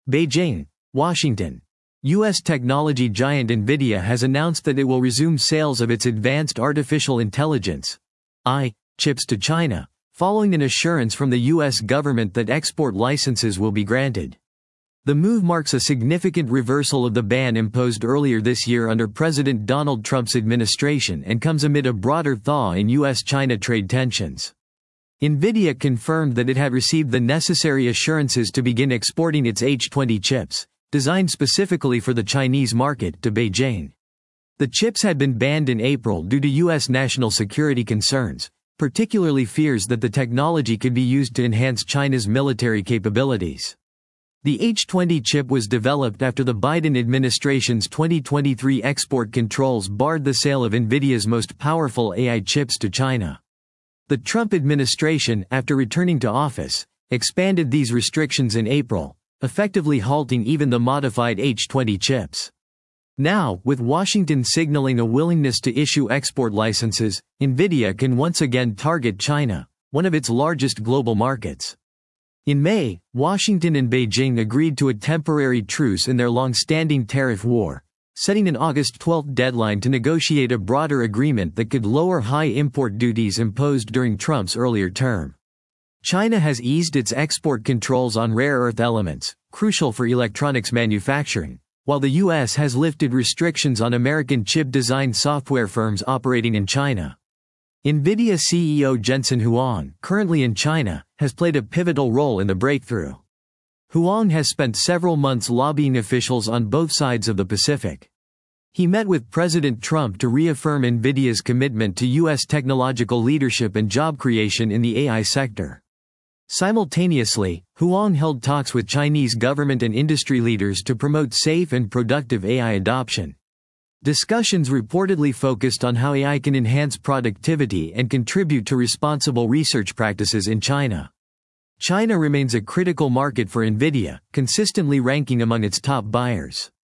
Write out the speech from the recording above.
Beijing, Washington. U.S. technology giant NVIDIA has announced that it will resume sales of its advanced artificial intelligence (AI) chips to China, following an assurance from the U.S. government that export licenses will be granted. The move marks a significant reversal of the ban imposed earlier this year under President Donald Trump's administration and comes amid a broader thaw in U.S.-China trade tensions. NVIDIA confirmed that it had received the necessary assurances to begin exporting its H20 chips, designed specifically for the Chinese market, to Beijing. The chips had been banned in April due to U.S. national security concerns, particularly fears that the technology could be used to enhance China's military capabilities. The H20 chip was developed after the Biden administration's 2023 export controls barred the sale of NVIDIA's most powerful AI chips to China. The Trump administration, after returning to office, expanded these restrictions in April, effectively halting even the modified H20 chips. Now, with Washington signaling a willingness to issue export licenses, NVIDIA can once again target China, one of its largest global markets. In May, Washington and Beijing agreed to a temporary truce in their long-standing tariff war, setting an August 12 deadline to negotiate a broader agreement that could lower high import duties imposed during Trump's earlier term. China has eased its export controls on rare earth elements, crucial for electronics manufacturing, while the U.S. has lifted restrictions on American chip design software firms operating in China. NVIDIA CEO Jensen Huang, currently in China, has played a pivotal role in the breakthrough. Huang has spent several months lobbying officials on both sides of the Pacific. He met with President Trump to reaffirm NVIDIA's commitment to U.S. technological leadership and job creation in the AI sector. Simultaneously, Huang held talks with Chinese government and industry leaders to promote safe and productive AI adoption. Discussions reportedly focused on how AI can enhance productivity and contribute to responsible research practices in China. China remains a critical market for NVIDIA, consistently ranking among its top buyers.